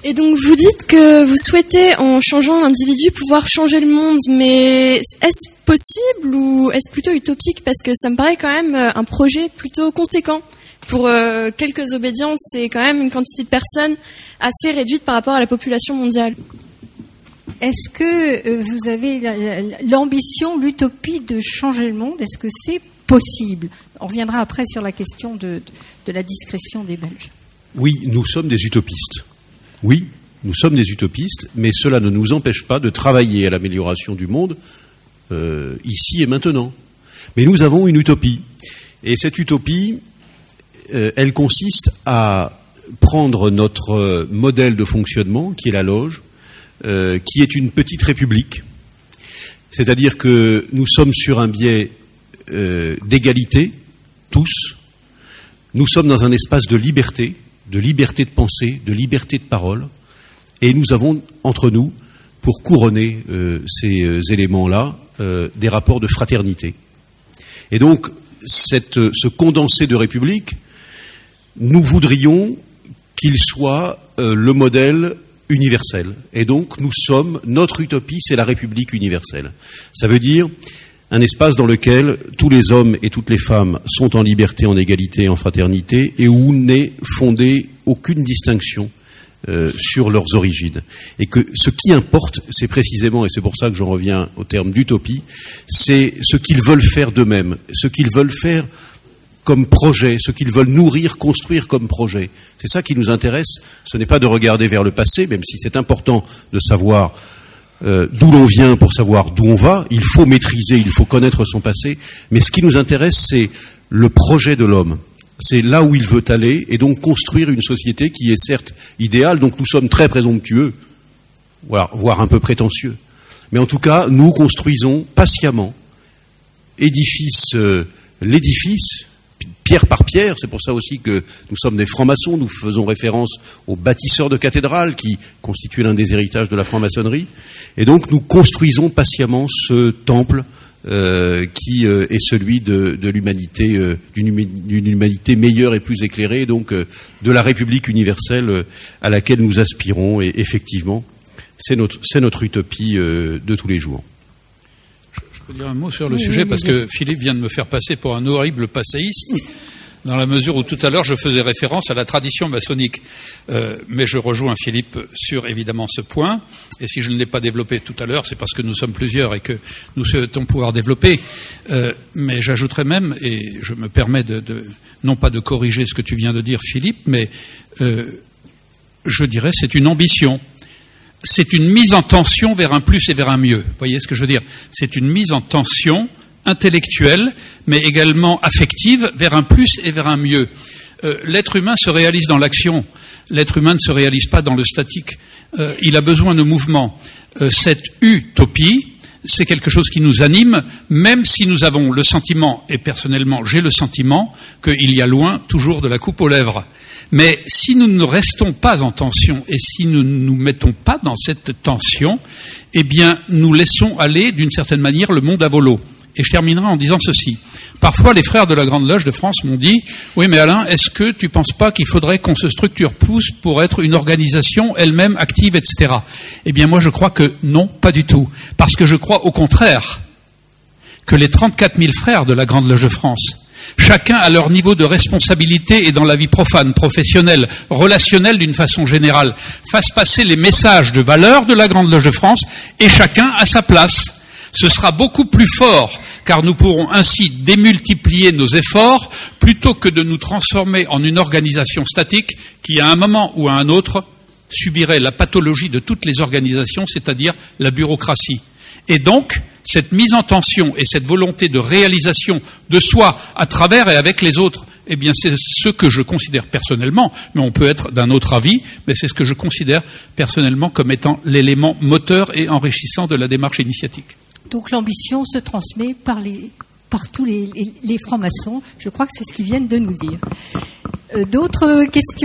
Et donc vous dites que vous souhaitez, en changeant l'individu, pouvoir changer le monde, mais est-ce possible ou est-ce plutôt utopique? Parce que ça me paraît quand même un projet plutôt conséquent. Pour quelques obédiences, c'est quand même une quantité de personnes assez réduite par rapport à la population mondiale. Est-ce que vous avez l'ambition, l'utopie de changer le monde? Est-ce que c'est possible? On reviendra après sur la question de la discrétion des Belges. Oui, nous sommes des utopistes. Oui, nous sommes des utopistes, mais cela ne nous empêche pas de travailler à l'amélioration du monde ici et maintenant. Mais nous avons une utopie. Et cette utopie, elle consiste à prendre notre modèle de fonctionnement, qui est la loge, qui est une petite république. C'est-à-dire que nous sommes sur un biais d'égalité, tous. Nous sommes dans un espace de liberté de pensée, de liberté de parole. Et nous avons entre nous, pour couronner ces éléments-là, des rapports de fraternité. Et donc, ce condensé de république, nous voudrions qu'il soit le modèle universel. Et donc, notre utopie, c'est la République universelle. Ça veut dire un espace dans lequel tous les hommes et toutes les femmes sont en liberté, en égalité, en fraternité, et où n'est fondée aucune distinction sur leurs origines. Et que ce qui importe, c'est précisément, et c'est pour ça que j'en reviens au terme d'utopie, c'est ce qu'ils veulent faire d'eux-mêmes, ce qu'ils veulent faire comme projet, ce qu'ils veulent nourrir, construire comme projet. C'est ça qui nous intéresse. Ce n'est pas de regarder vers le passé, même si c'est important de savoir d'où l'on vient pour savoir d'où on va. Il faut maîtriser, il faut connaître son passé. Mais ce qui nous intéresse, c'est le projet de l'homme. C'est là où il veut aller, et donc construire une société qui est certes idéale. Donc nous sommes très présomptueux, voire un peu prétentieux. Mais en tout cas, nous construisons patiemment l'édifice, pierre par pierre. C'est pour ça aussi que nous sommes des francs-maçons. Nous faisons référence aux bâtisseurs de cathédrales qui constituent l'un des héritages de la franc-maçonnerie. Et donc nous construisons patiemment ce temple qui est celui de l'humanité, d'une humanité meilleure et plus éclairée, donc de la République universelle à laquelle nous aspirons. Et effectivement, c'est notre utopie de tous les jours. Je peux dire un mot sur le sujet, parce que Philippe vient de me faire passer pour un horrible passéiste, dans la mesure où tout à l'heure je faisais référence à la tradition maçonnique. Mais je rejoins Philippe sur évidemment ce point, et si je ne l'ai pas développé tout à l'heure, c'est parce que nous sommes plusieurs et que nous souhaitons pouvoir développer. Mais j'ajouterais même, et je me permets non pas de corriger ce que tu viens de dire, Philippe, mais je dirais c'est une ambition. C'est une mise en tension vers un plus et vers un mieux. Vous voyez ce que je veux dire? C'est une mise en tension intellectuelle, mais également affective, vers un plus et vers un mieux. L'être humain se réalise dans l'action. L'être humain ne se réalise pas dans le statique. Il a besoin de mouvement. Cette utopie, c'est quelque chose qui nous anime, même si nous avons le sentiment, et personnellement j'ai le sentiment, qu'il y a loin toujours de la coupe aux lèvres. Mais si nous ne restons pas en tension et si nous ne nous mettons pas dans cette tension, eh bien, nous laissons aller, d'une certaine manière, le monde à volo. Et je terminerai en disant ceci. Parfois, les frères de la Grande Loge de France m'ont dit « Oui, mais Alain, est-ce que tu ne penses pas qu'il faudrait qu'on se structure plus pour être une organisation elle-même active, etc. » Eh bien, moi, je crois que non, pas du tout. Parce que je crois, au contraire, que les 34 000 frères de la Grande Loge de France, chacun à leur niveau de responsabilité et dans la vie profane, professionnelle, relationnelle d'une façon générale, fassent passer les messages de valeur de la Grande Loge de France, et chacun à sa place. Ce sera beaucoup plus fort, car nous pourrons ainsi démultiplier nos efforts, plutôt que de nous transformer en une organisation statique qui, à un moment ou à un autre, subirait la pathologie de toutes les organisations, c'est-à-dire la bureaucratie. Et donc, cette mise en tension et cette volonté de réalisation de soi à travers et avec les autres, eh bien c'est ce que je considère personnellement, mais on peut être d'un autre avis, mais c'est ce que je considère personnellement comme étant l'élément moteur et enrichissant de la démarche initiatique. Donc l'ambition se transmet par tous les francs-maçons. Je crois que c'est ce qu'ils viennent de nous dire. D'autres questions ?